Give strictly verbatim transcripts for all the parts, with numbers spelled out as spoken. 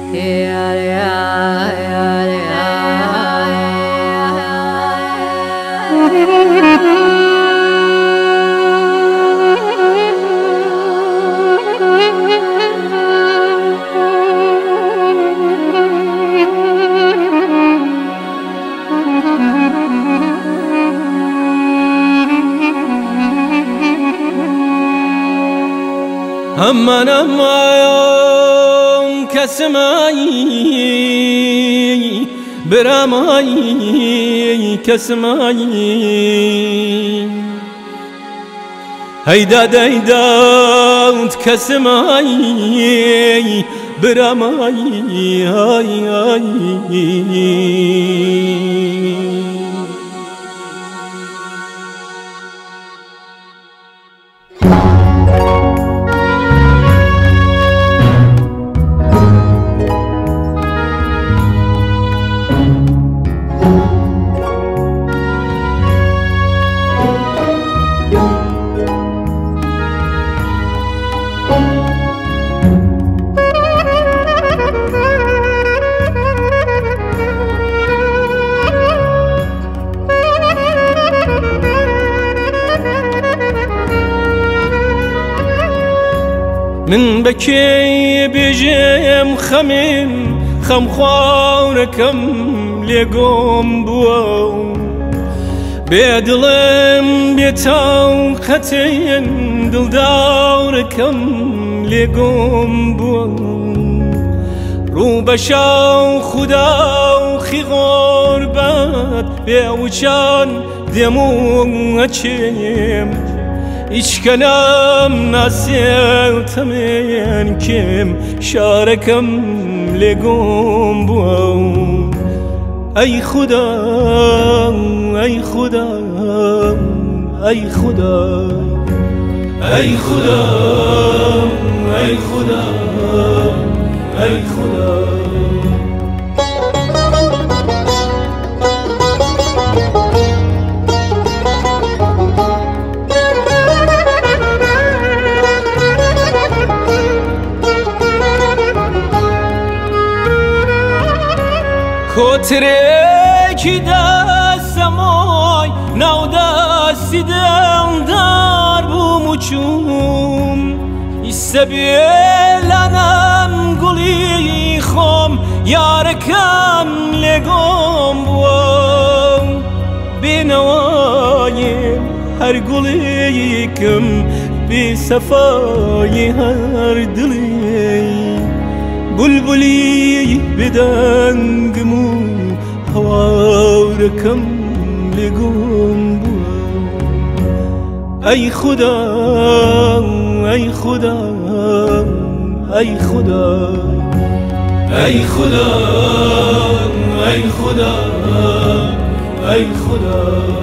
aman aman kesmeyi birameyi kesmeyi هيدا ديدا تكسماي برماي هاي هاي من بكي بيجيم خمين خم خواركم ليقوم بو بيدلم بيتاو خطين دل دوركم ليقوم بو رو بشاو خداو خي غربت بيوچان دمو اچيم İç kelam nasiyetemin kim şarekem legum bu Ey Khuda, ey Khuda, ey Khuda Ey Khuda, ey Khuda, ey Khuda Kotreki destemoy nav desti dar bu muçum İstebiyelanem guli khom yarekam legom bu Binavayim her gulikim bi sefayı her dilim بلبلي بدنجمو هواركم لقوم بو أي خدا أي خدا أي خدا أي خدا أي خدا أي خدا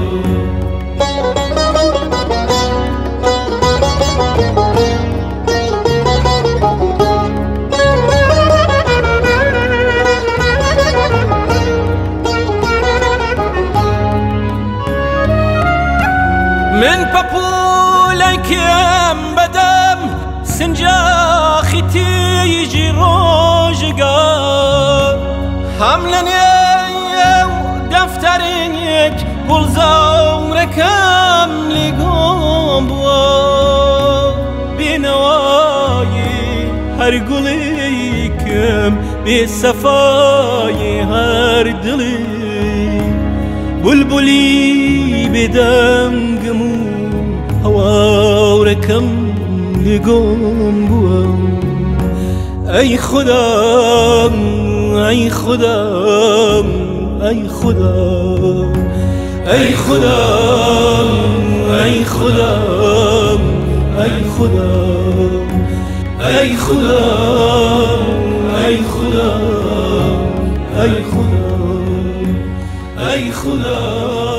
من بابولكم بدم سنجاختي يجي روجقا حملني دفترك قل زوركم لقوم بوا بنواي هر قليكم بصفاي هر دلي بلبلي بدمجمو هواركم لقوم بوا أي خدا أي خدا أي خدا أي خدا أي خدا أي خدا أي خدا أي خدا أي خدا أي خدا